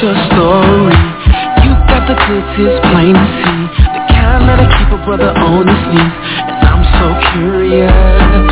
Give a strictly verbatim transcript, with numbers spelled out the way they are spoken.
your story. You got the goods, it's plain to see. The kind that'll keep a brother on his knees. And I'm so curious.